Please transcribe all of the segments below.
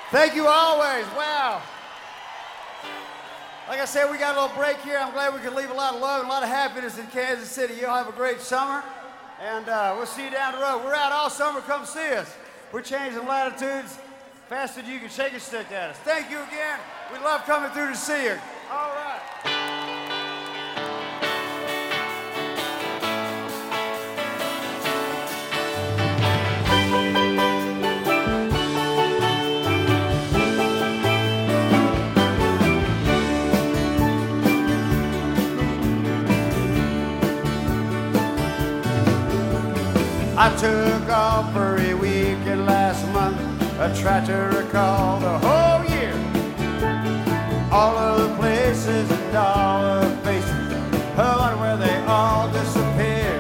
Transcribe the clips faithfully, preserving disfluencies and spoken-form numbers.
Thank you always. Wow. Like I said, we got a little break here. I'm glad we could leave a lot of love and a lot of happiness in Kansas City. You'll have a great summer, and uh, we'll see you down the road. We're out all summer. Come see us. We're changing latitudes faster than you can shake a stick at us. Thank you again. We love coming through to see you. All right. I took off for a weekend last month. I tried to recall the whole year, all of the places and all the faces. I wonder where they all disappeared.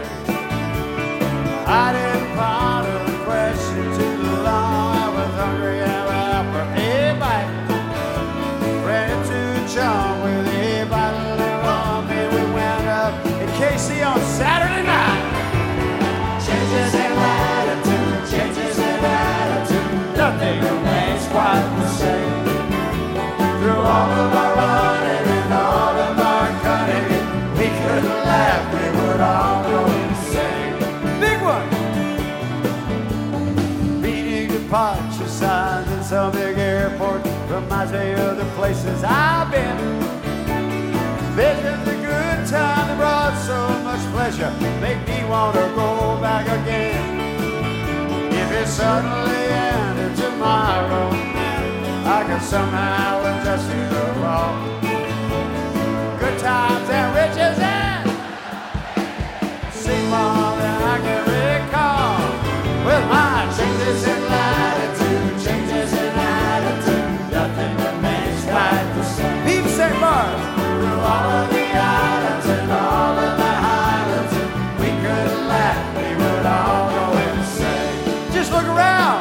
I didn't ponder the question too long. I was hungry and went out for a bite. Ran into John with a bottle of rum, and we went up in K C on Saturday night. Changes in latitude, changes in attitude, nothing remains quite the same. Through all of our running and all of our cutting, we couldn't laugh, we would all go insane. Big one! Reading departure signs in some big airport reminds me of the places I've been. Visions of good time that brought so much pleasure make me want to go back again. If it suddenly ended tomorrow, I could somehow adjust to the wrong. Good times and riches and see more than I can recall. With my changes in latitude, changes in attitude, nothing remains quite the same. People say bars. Through all of the islands and all of the highlands, and we couldn't laugh, we would all go insane. Just look around.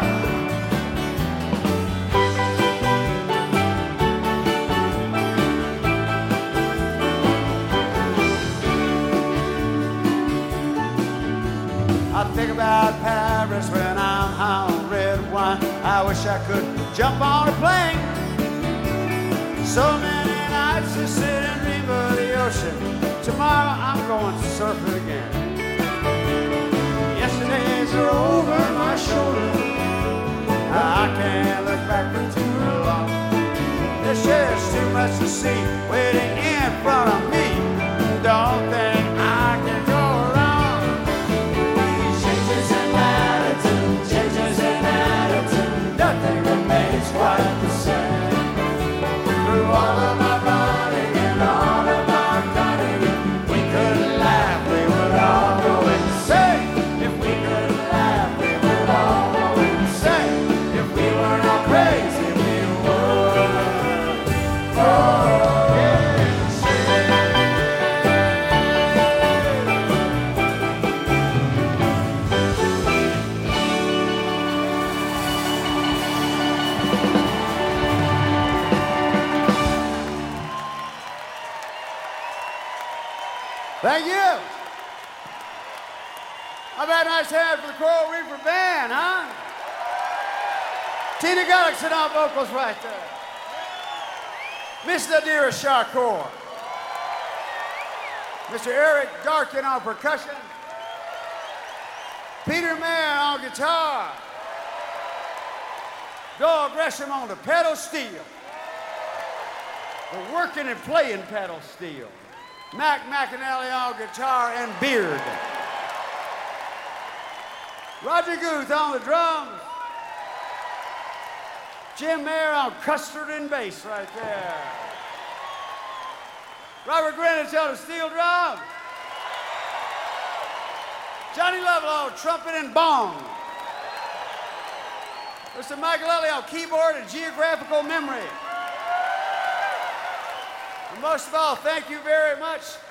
I think about Paris when I'm high on red wine. I wish I could jump on a plane. So many nights to sit and dream of the ocean. Tomorrow I'm going surfing again. Yesterdays are over my shoulder. I can't look back for too long. There's just too much to see waiting in front of me. Don't think I can go wrong. Changes in latitude, changes in attitude, nothing remains quite the same. Through all of my running and all of my cutting, we couldn't laugh, we would all go insane. If we couldn't laugh, we would all go insane. If we weren't all crazy, we would go insane. Thank you. How about a nice hand for the Coral Reaper Band, huh? Tina Gullickson on vocals right there. Miss Nadira Shakur. Mister Eric Darkin on percussion. Peter Mayer on guitar. Doyle Gresham on the pedal steel. The working and playing pedal steel. Mac McAnally on guitar and beard. Roger Guth on the drums. Jim Mayer on custard and bass right there. Robert Greenwich on the steel drum. Johnny Lovell on trumpet and bong. Mister Michael Ellie on keyboard and geographical memory. And most of all, thank you very much